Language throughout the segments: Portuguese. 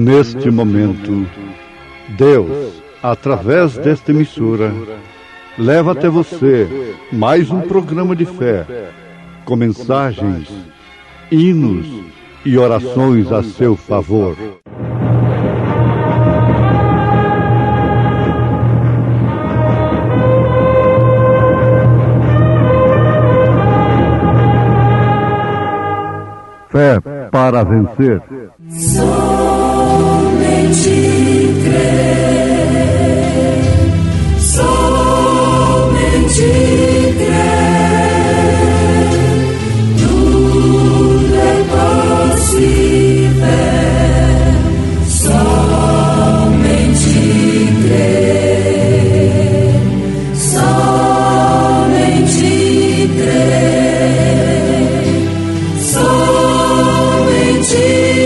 Neste momento, Deus, através desta emissora, leva até você mais um programa de fé, com mensagens, hinos e orações a seu favor. Fé para vencer. Somente crer, somente crer, tudo é possível, somente crer, somente crer, somente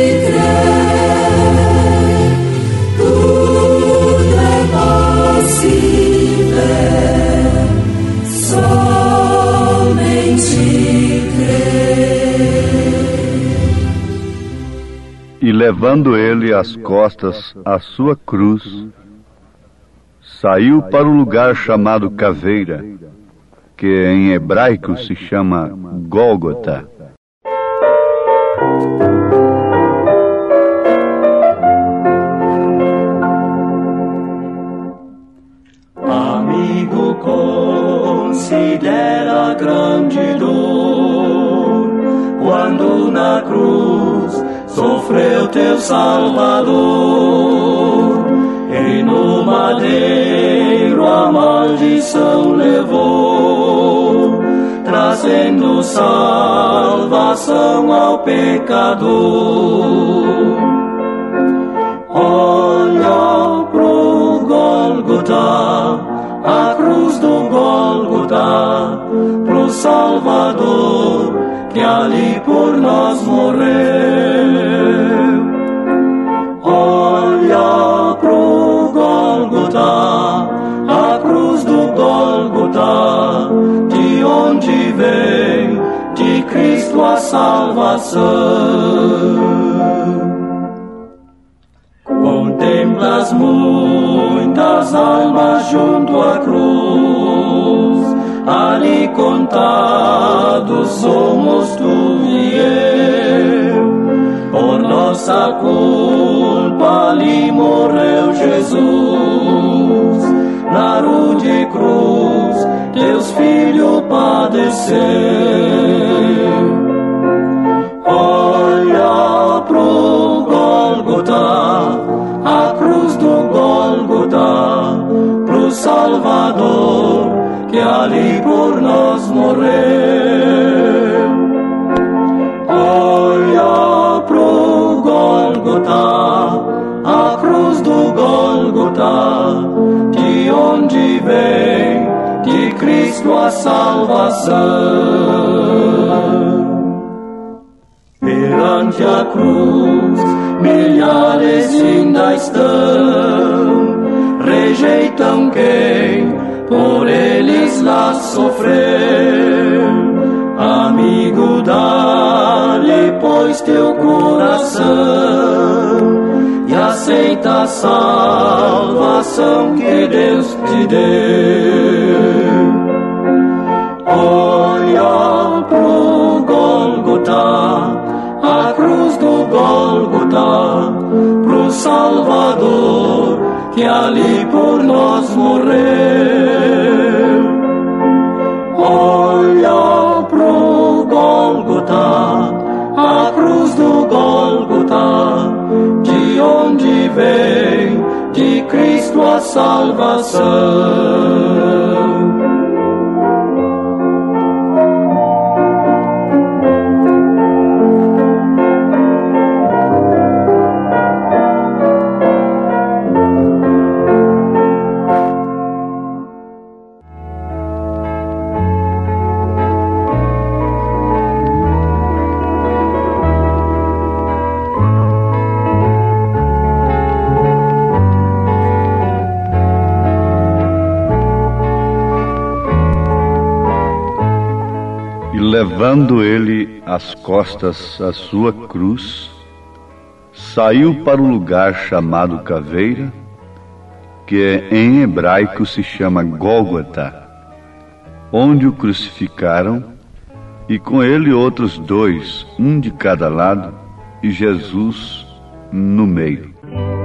E levando ele às costas a sua cruz, saiu para o lugar chamado Caveira, que em hebraico se chama Gólgota. Amigo, considera grande dor quando na cruz sofreu teu Salvador, e no madeiro a maldição levou, trazendo salvação ao pecador. Olha pro Gólgota, a cruz do Gólgota, pro Salvador que ali por nós morreu. Olha pro Gólgota, a cruz do Gólgota, de onde vem de Cristo a salvação. Contemplas muitas almas junto à cruz, ali contados somos tu e eu. Por nossa culpa ali morreu Jesus, na rude cruz Deus Filho padeceu. Olha pro Gólgota, a cruz do Gólgota, pro Salvador que ali por nós morreu. Olha pro Gólgota, a cruz do Gólgota, de onde vem de Cristo a salvação. Perante a cruz, milhares ainda estão, rejeitam quem por eles lá sofreu. Amigo, dá-lhe pois teu coração e aceita a salvação que Deus te deu. Olha pro Gólgota, a cruz do Gólgota, pro Salvador que ali por nós morreu. Olha pro Gólgota, a cruz do Gólgota, de onde vem de Cristo a salvação. Levando ele às costas a sua cruz, saiu para o lugar chamado Caveira, que em hebraico se chama Gólgota, onde o crucificaram, e com ele outros dois, um de cada lado, e Jesus no meio.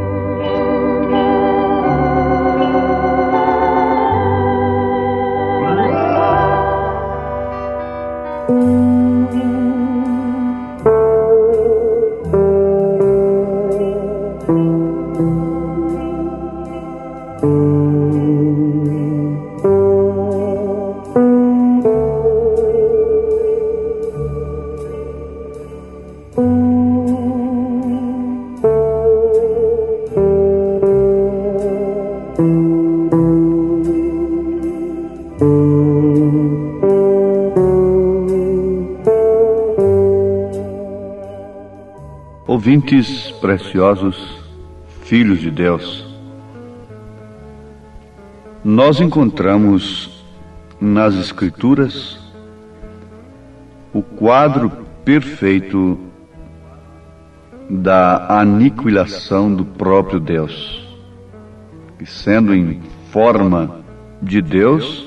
Ouvintes preciosos, filhos de Deus, nós encontramos nas Escrituras o quadro perfeito da aniquilação do próprio Deus, que, sendo em forma de Deus,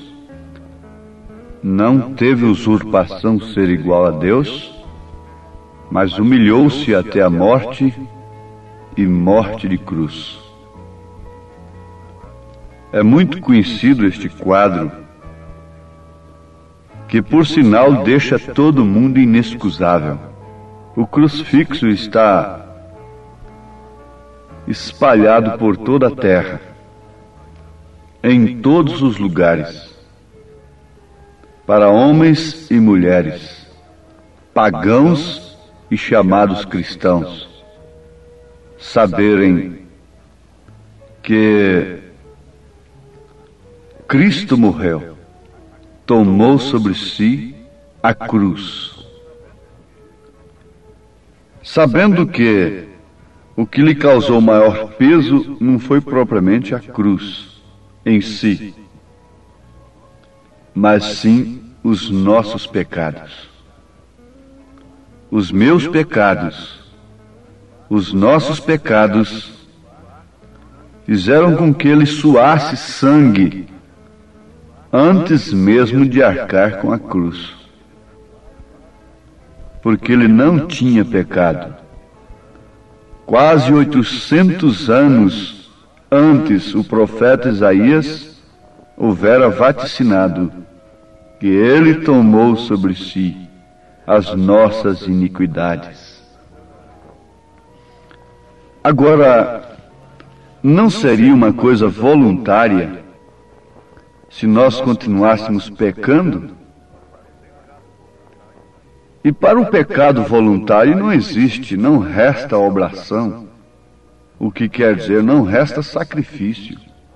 não teve usurpação ser igual a Deus, mas humilhou-se até a morte, e morte de cruz. É muito conhecido este quadro, que por sinal deixa todo mundo inexcusável. O crucifixo está espalhado por toda a terra, em todos os lugares, para homens e mulheres, pagãos e chamados cristãos, saberem que Cristo morreu, tomou sobre si a cruz, sabendo que o que lhe causou maior peso não foi propriamente a cruz em si, mas sim os nossos pecados. Os meus pecados, os nossos pecados, fizeram com que ele suasse sangue antes mesmo de arcar com a cruz. Porque ele não tinha pecado. Quase 800 anos antes, o profeta Isaías houvera vaticinado que ele tomou sobre si as nossas iniquidades. Agora, não seria uma coisa voluntária se nós continuássemos pecando? E para o pecado voluntário não existe, não resta oblação, o que quer dizer não resta sacrifício.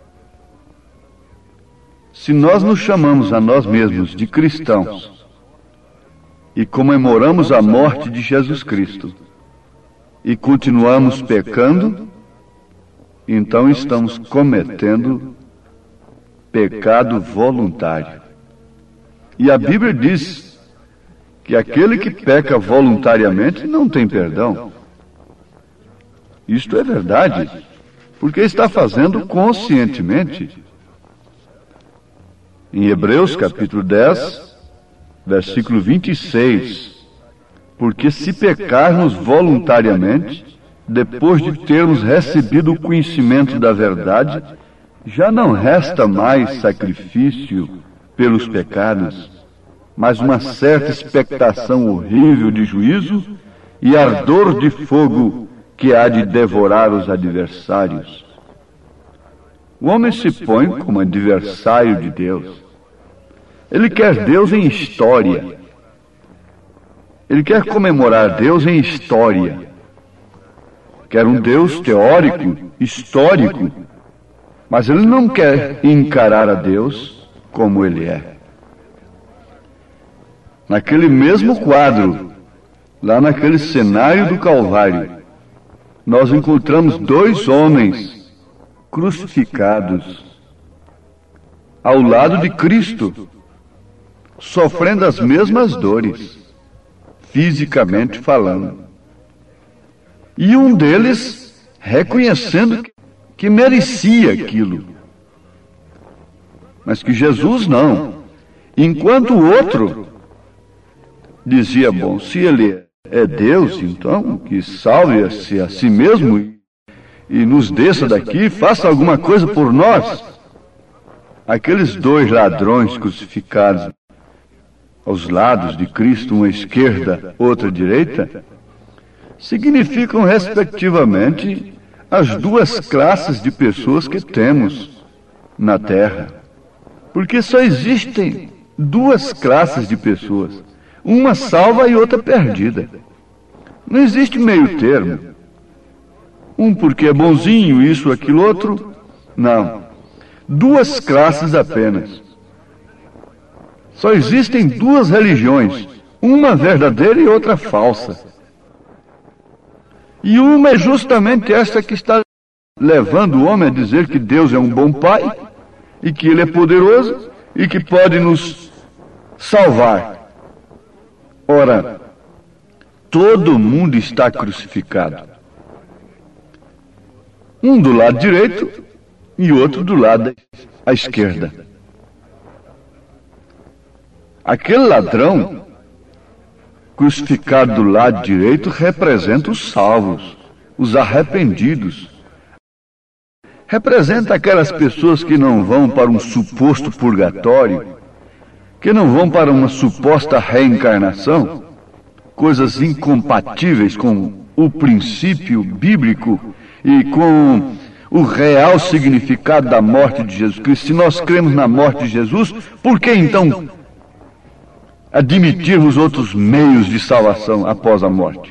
Se nós nos chamamos a nós mesmos de cristãos e comemoramos a morte de Jesus Cristo e continuamos pecando, então estamos cometendo pecado voluntário. E a Bíblia diz que aquele que peca voluntariamente não tem perdão. Isto é verdade, porque está fazendo conscientemente. Em Hebreus capítulo 10, versículo 26, porque se pecarmos voluntariamente, depois de termos recebido o conhecimento da verdade, já não resta mais sacrifício pelos pecados, mas uma certa expectação horrível de juízo e ardor de fogo que há de devorar os adversários. O homem se põe como adversário de Deus. Ele quer Deus em história. Ele quer comemorar Deus em história. Quer um Deus teórico, histórico, mas ele não quer encarar a Deus como ele é. Naquele mesmo quadro, lá naquele cenário do Calvário, nós encontramos dois homens crucificados ao lado de Cristo, sofrendo as mesmas dores, fisicamente falando. E um deles reconhecendo que merecia aquilo. Mas que Jesus não. Enquanto o outro dizia, bom, se ele é Deus, então que salve-se a si mesmo e nos desça daqui, faça alguma coisa por nós. Aqueles dois ladrões crucificados aos lados de Cristo, uma à esquerda, outra à direita, significam, respectivamente, as duas classes de pessoas que temos na Terra. Porque só existem duas classes de pessoas, uma salva e outra perdida. Não existe meio termo. Um porque é bonzinho, isso, aquilo, outro. Não. Duas classes apenas. Só existem duas religiões, uma verdadeira e outra falsa. E uma é justamente essa que está levando o homem a dizer que Deus é um bom pai, e que Ele é poderoso, e que pode nos salvar. Ora, todo mundo está crucificado. Um do lado direito e outro do lado à esquerda. Aquele ladrão crucificado do lado direito representa os salvos, os arrependidos. Representa aquelas pessoas que não vão para um suposto purgatório, que não vão para uma suposta reencarnação, coisas incompatíveis com o princípio bíblico e com o real significado da morte de Jesus Cristo. Se nós cremos na morte de Jesus, por que então admitirmos outros meios de salvação após a morte?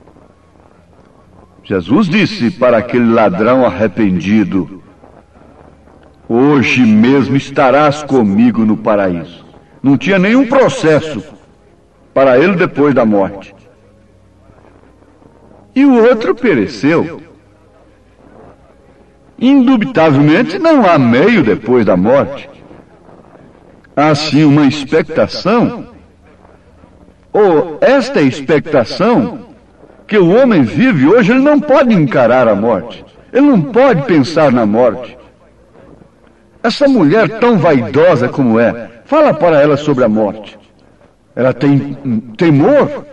Jesus disse para aquele ladrão arrependido, hoje mesmo estarás comigo no paraíso. Não tinha nenhum processo para ele depois da morte. E o outro pereceu. Indubitavelmente não há meio depois da morte. Há sim uma expectação, ou esta expectação que o homem vive hoje. Ele não pode encarar a morte, ele não pode pensar na morte. Essa mulher tão vaidosa como é, fala para ela sobre a morte. Ela tem temor.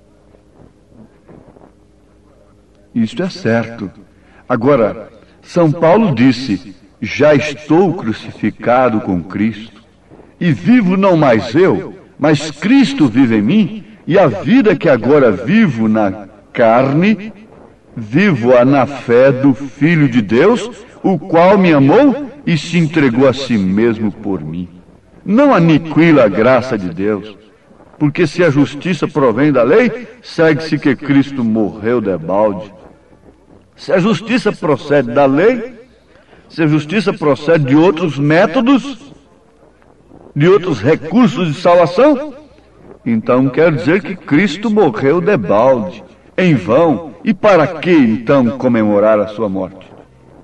Isto é certo. Agora, São Paulo disse, já estou crucificado com Cristo, e vivo não mais eu, mas Cristo vive em mim, e a vida que agora vivo na carne, vivo-a na fé do Filho de Deus, o qual me amou e se entregou a si mesmo por mim. Não aniquila a graça de Deus, porque se a justiça provém da lei, segue-se que Cristo morreu debalde. Se a justiça procede da lei, se a justiça procede de outros métodos, de outros recursos de salvação, então quer dizer que Cristo morreu debalde, em vão. E para que então comemorar a sua morte?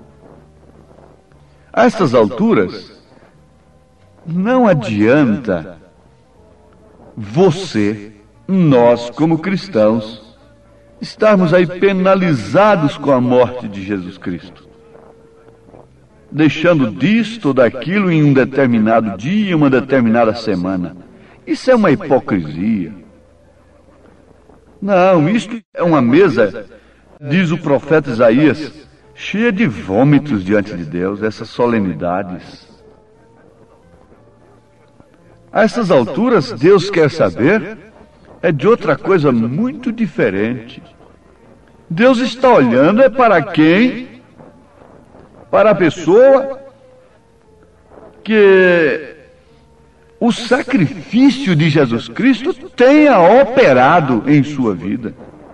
A estas alturas, não adianta você, nós como cristãos, estarmos aí penalizados com a morte de Jesus Cristo, deixando disto ou daquilo em um determinado dia, uma determinada semana. Isso é uma hipocrisia. Não, isto é uma mesa, diz o profeta Isaías, cheia de vômitos diante de Deus, essas solenidades. A essas alturas, Deus quer saber é de outra coisa muito diferente. Deus está olhando é para quem? Para a pessoa que o sacrifício de Jesus Cristo tenha operado em sua vida.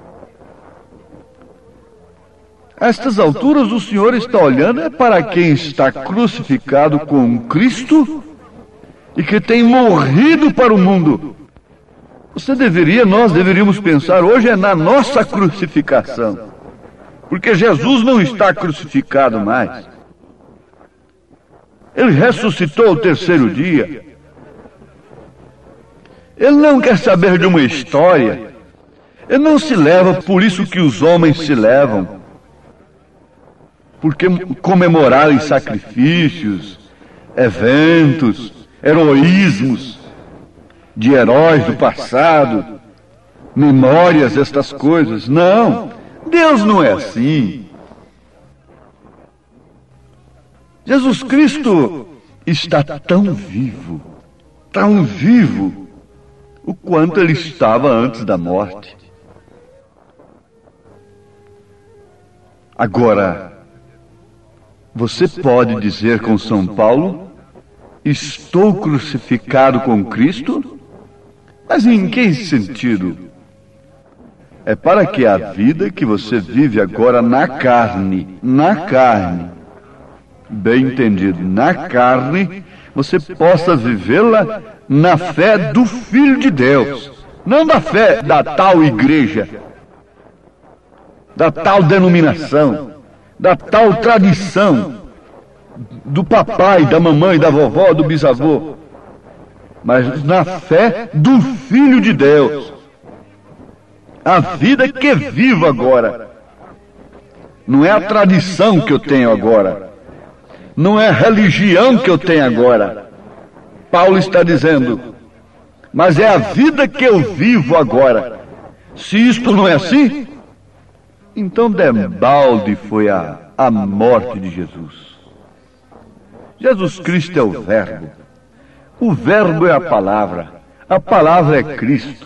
A estas alturas, o Senhor está olhando é para quem está crucificado com Cristo e que tem morrido para o mundo. Nós deveríamos pensar hoje é na nossa crucificação, porque Jesus não está crucificado mais. Ele ressuscitou ao terceiro dia. Ele não quer saber de uma história. Ele não se leva por isso que os homens se levam, porque comemorarem sacrifícios, eventos, heroísmos de heróis do passado, memórias destas coisas. Não, Deus não é assim. Jesus Cristo está tão vivo, o quanto ele estava antes da morte. Agora, você pode dizer com São Paulo: estou crucificado com Cristo? Mas em que sentido? É para que a vida que você vive agora na carne, bem entendido, na carne, você possa vivê-la na fé do Filho de Deus, não da fé da tal igreja, da tal denominação, da tal tradição, do papai, da mamãe, da vovó, do bisavô, mas na fé do Filho de Deus. A vida que vivo agora, não é a tradição que eu tenho agora, não é a religião que eu tenho agora. Paulo está dizendo, mas é a vida que eu vivo agora. Se isto não é assim, então debalde foi a morte de Jesus. Jesus Cristo é o Verbo é a palavra é Cristo.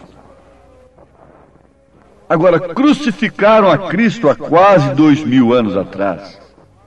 Agora, crucificaram a Cristo há quase 2000 anos atrás.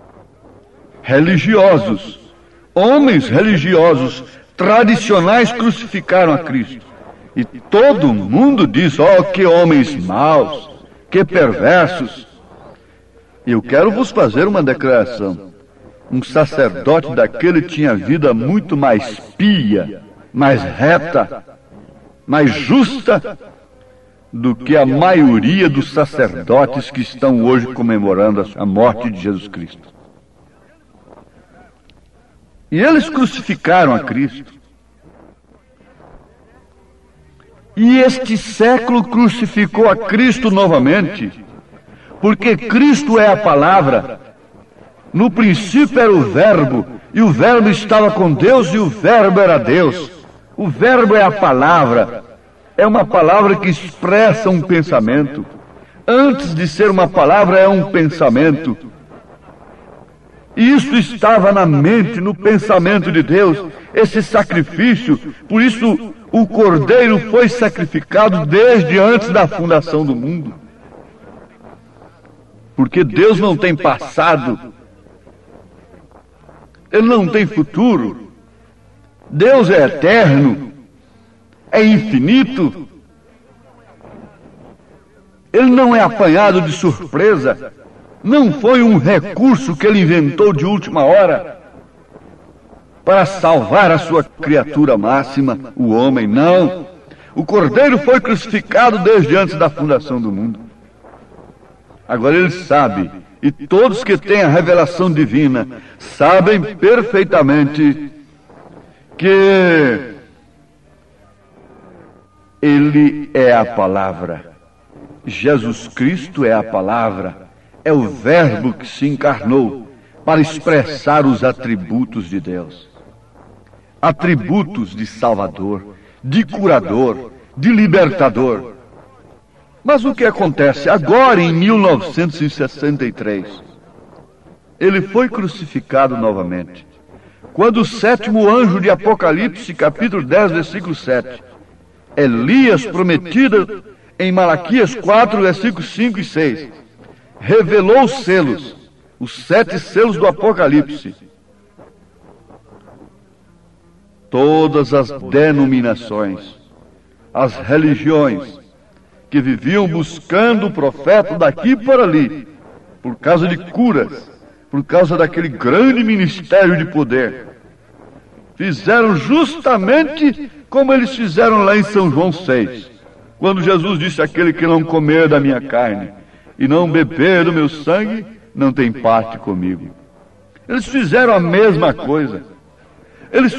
Religiosos, homens religiosos, tradicionais, crucificaram a Cristo. E todo mundo diz: oh, que homens maus, que perversos. E eu quero vos fazer uma declaração. Um sacerdote daquele tinha vida muito mais pia, mais reta, mais justa do que a maioria dos sacerdotes que estão hoje comemorando a morte de Jesus Cristo. E eles crucificaram a Cristo. E este século crucificou a Cristo novamente, porque Cristo é a palavra. No princípio era o Verbo, e o Verbo estava com Deus, e o Verbo era Deus. O Verbo é a palavra. É uma palavra que expressa um pensamento. Antes de ser uma palavra, é um pensamento. E isso estava na mente, no pensamento de Deus, esse sacrifício. Por isso, o Cordeiro foi sacrificado desde antes da fundação do mundo. Porque Deus não tem passado, Ele não tem futuro. Deus é eterno, é infinito. Ele não é apanhado de surpresa. Não foi um recurso que ele inventou de última hora para salvar a sua criatura máxima, o homem. Não. O Cordeiro foi crucificado desde antes da fundação do mundo. Agora ele sabe, e todos que têm a revelação divina sabem perfeitamente que Ele é a palavra. Jesus Cristo é a palavra. É o Verbo que se encarnou para expressar os atributos de Deus. Atributos de Salvador, de curador, de libertador. Mas o que acontece? Agora, em 1963, ele foi crucificado novamente. Quando o sétimo anjo de Apocalipse, capítulo 10, versículo 7, Elias, prometido em Malaquias 4, versículos 5 e 6, revelou os selos, os 7 selos do Apocalipse. Todas as denominações, as religiões, que viviam buscando o profeta daqui para ali, por causa de curas, por causa daquele grande ministério de poder, fizeram justamente como eles fizeram lá em São João 6, quando Jesus disse: aquele que não comer da minha carne e não beber do meu sangue, não tem parte comigo. Eles fizeram a mesma coisa. Eles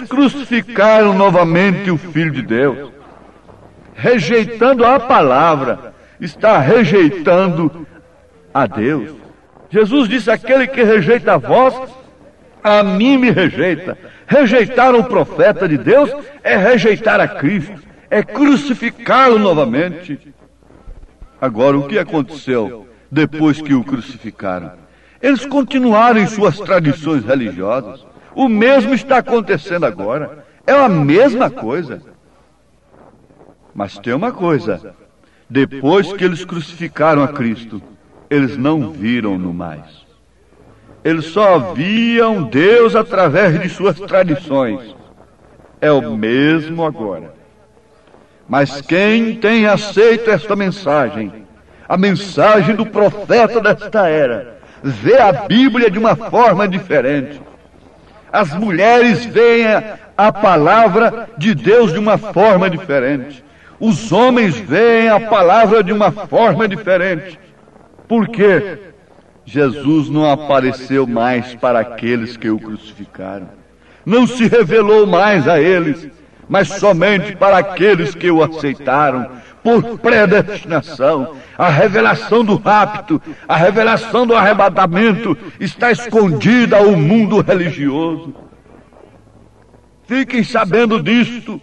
crucificaram novamente o Filho de Deus, rejeitando a palavra, está rejeitando a Deus. Jesus disse: aquele que rejeita a vós, a mim me rejeita. Rejeitar o profeta de Deus é rejeitar a Cristo, é crucificá-lo novamente. Agora, o que aconteceu depois que o crucificaram? Eles continuaram em suas tradições religiosas. O mesmo está acontecendo agora. É a mesma coisa. Mas tem uma coisa: depois que eles crucificaram a Cristo, eles não viram-no mais. Eles só viam Deus através de suas tradições. É o mesmo agora. Mas quem tem aceito esta mensagem, a mensagem do profeta desta era, vê a Bíblia de uma forma diferente. As mulheres veem a palavra de Deus de uma forma diferente. Os homens veem a palavra de uma forma diferente. Por quê? Jesus não apareceu mais para aqueles que o crucificaram. Não se revelou mais a eles, mas somente para aqueles que o aceitaram por predestinação. A revelação do rapto, a revelação do arrebatamento está escondida ao mundo religioso. Fiquem sabendo disto.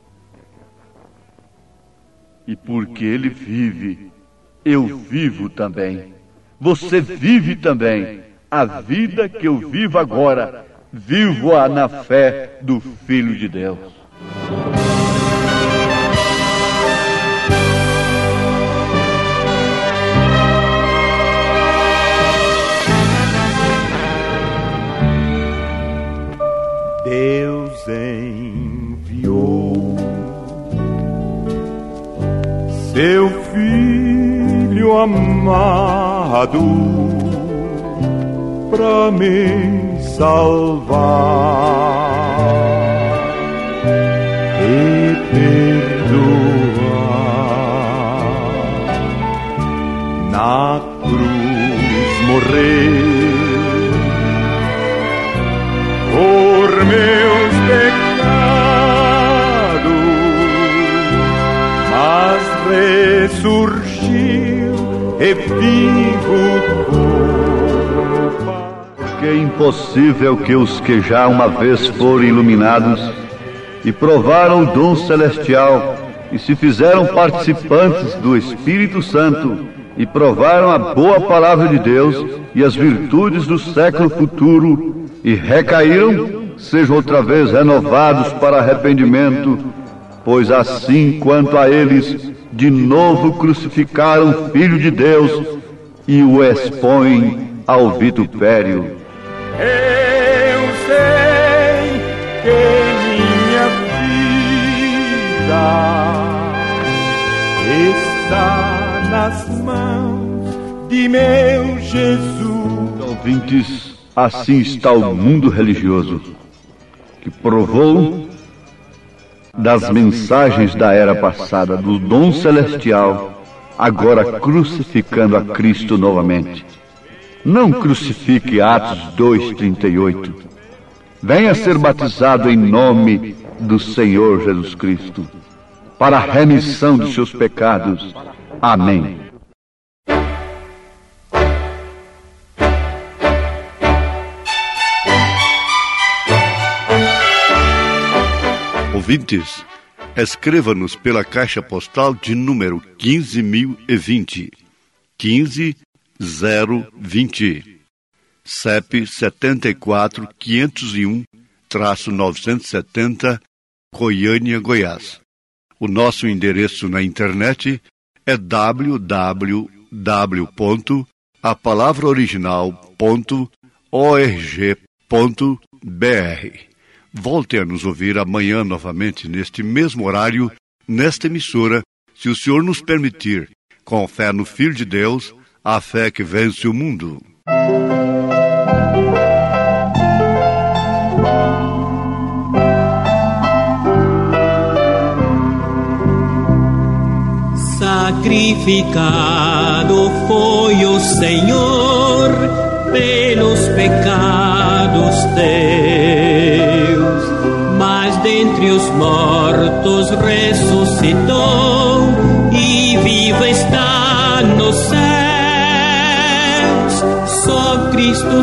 E porque ele vive, eu vivo também. Você vive também. A vida que eu vivo agora, vivo-a na fé do Filho de Deus. Deus enviou seu Filho amado pra me salvar e perdoar. Na cruz morreu por meus pecados, mas ressurgiu e vivo como Pai. Porque é impossível que os que já uma vez foram iluminados e provaram o dom celestial e se fizeram participantes do Espírito Santo e provaram a boa palavra de Deus e as virtudes do século futuro e recaíram, sejam outra vez renovados para arrependimento, pois assim quanto a eles de novo crucificaram o Filho de Deus e o expõem ao vitupério. Eu sei que minha vida está nas mãos de meu Jesus. Ouvintes, assim está o mundo religioso, que provou das mensagens da era passada, do dom celestial, agora crucificando a Cristo novamente. Não crucifique Atos 2:38. Venha ser batizado em nome do Senhor Jesus Cristo, para a remissão dos seus pecados. Amém. Ouvintes, escreva-nos pela caixa postal de número 15.020, 15020, CEP 74.501-970, Goiânia, Goiás. O nosso endereço na internet é www.apalavraoriginal.org.br. Volte a nos ouvir amanhã novamente, neste mesmo horário, nesta emissora, se o Senhor nos permitir, com fé no Filho de Deus, a fé que vence o mundo. Sacrificado foi o Senhor pelos pecados teus, mas dentre os mortos ressuscitou e vivo está. nos céus, só Cristo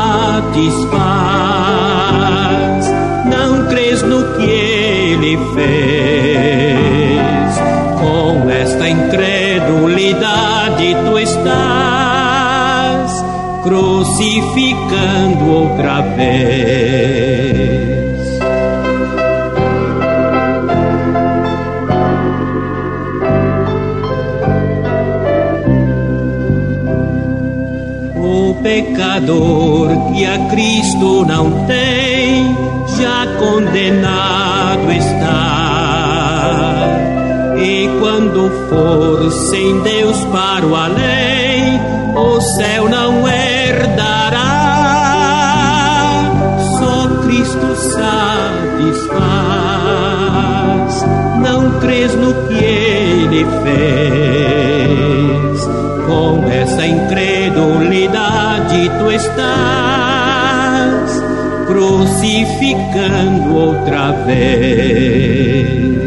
satisfaz. Não crês no que Ele fez? Com esta incredulidade tu estás crucificando outra vez. O pecador que a Cristo não tem, já condenado está. E quando for sem Deus para o além, o céu não herdará. Só Cristo satisfaz. Não crês no que Ele fez? Com essa incredulidade tu estás crucificando outra vez.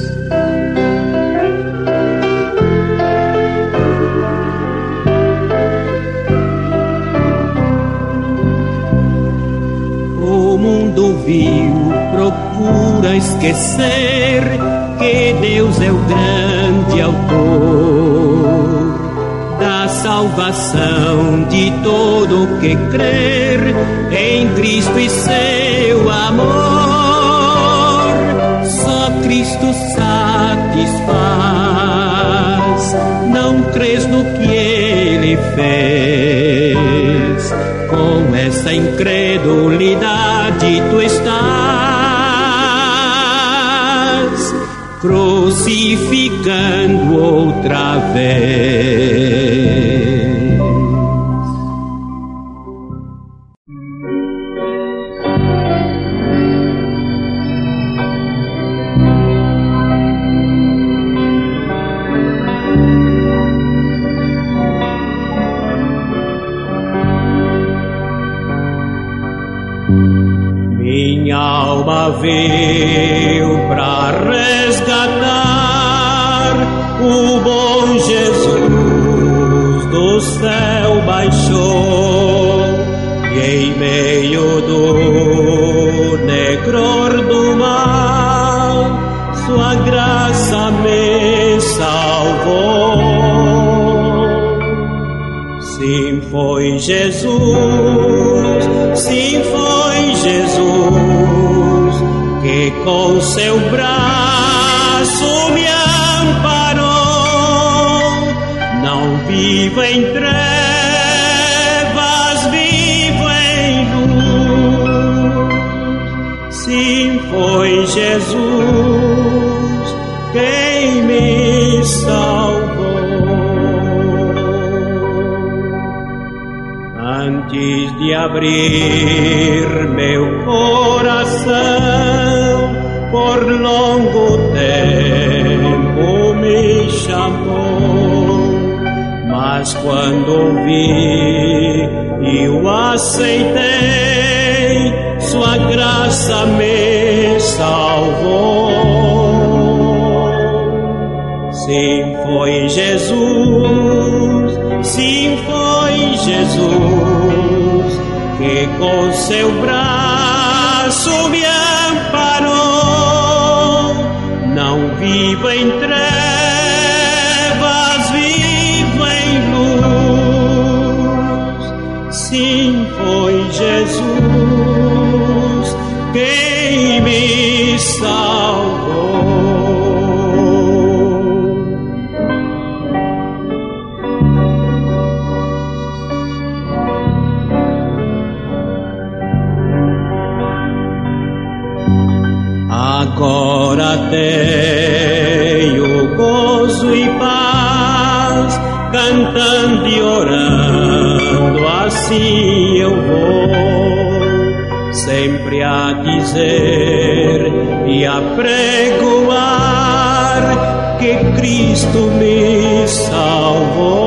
O mundo vil procura esquecer que Deus é o grande autor da salvação de todo que crer em Cristo e seu amor. Só Cristo satisfaz. Não crês no que Ele fez? Com essa incredulidade tu estás crucificando outra vez. Minha alma veio pra resgatar, o bom Jesus do céu baixou, e em meio do negror do mal, sua graça me salvou. Sim, foi Jesus, sim, foi Jesus, que com seu braço me amparou. Não vivo em trevas, vivo em luz. Sim, foi Jesus quem me salvou. Antes de abrir meu coração, por longo tempo me chamou, mas quando ouvi e o aceitei, sua graça me salvou. Sim, foi Jesus, sim, foi Jesus, que com seu braço me amparou. Não vivo em trevas, vivo em luz. Sim, foi Jesus quem me salvou. Agora tenho gozo e paz, cantando e orando, assim eu vou, sempre a dizer e a pregoar que Cristo me salvou.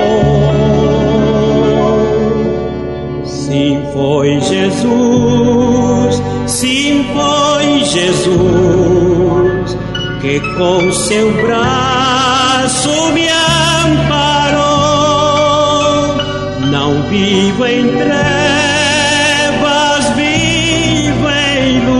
Sim, foi Jesus, sim, foi Jesus, que com seu braço me amparou. vivo em trevas, vivo em luz.